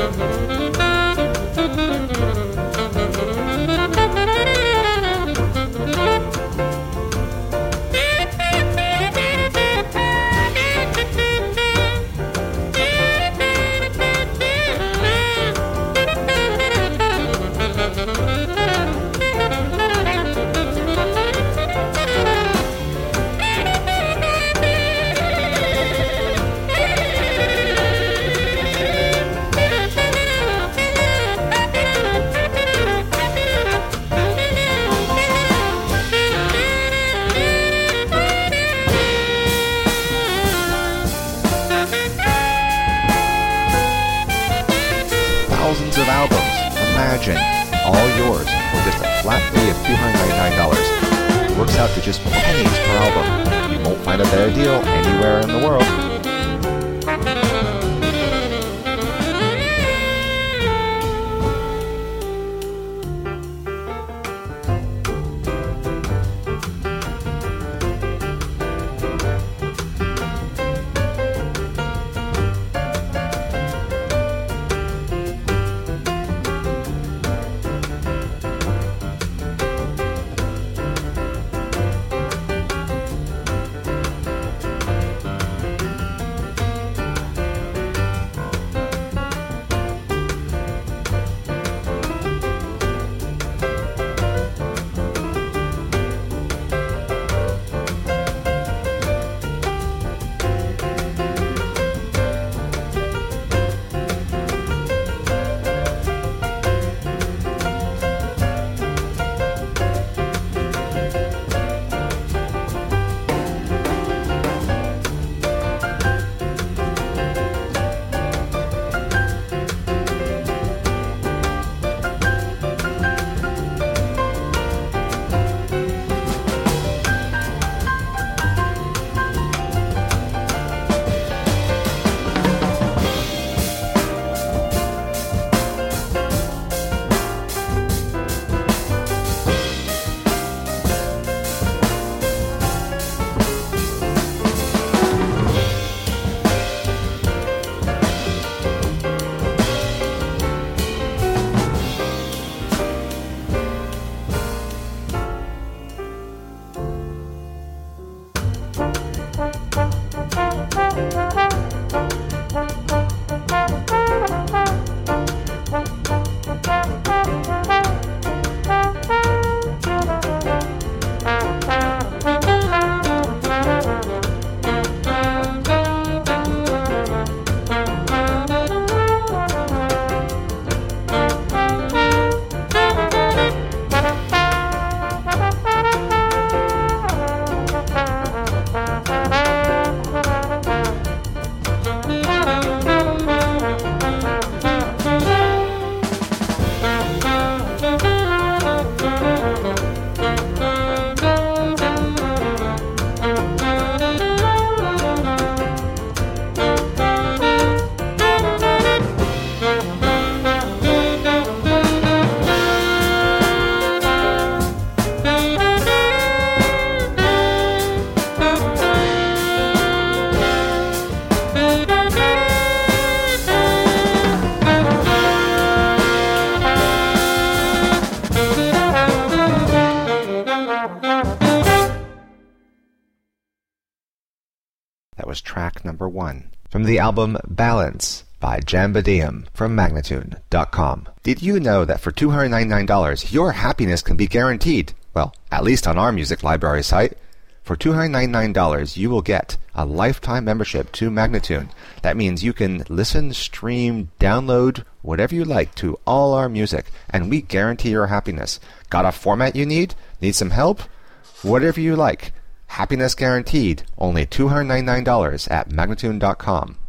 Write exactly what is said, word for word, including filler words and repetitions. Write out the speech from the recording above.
Thousands of albums, imagine, all yours for just a flat fee of two hundred ninety-nine dollars. It works out to just pennies per album. You won't find a better deal anywhere in the world. That was track number one from the album Balance by Jambadium from Magnatune dot com. Did you know that for two hundred ninety-nine dollars your happiness can be guaranteed? Well, at least on our music library site. For two hundred ninety-nine dollars you will get a lifetime membership to Magnatune. That means you can listen, stream, download, whatever you like to all our music, and we guarantee your happiness. Got a format you need? Need some help? Whatever you like. Happiness guaranteed. Only two hundred ninety-nine dollars at Magnatune dot com.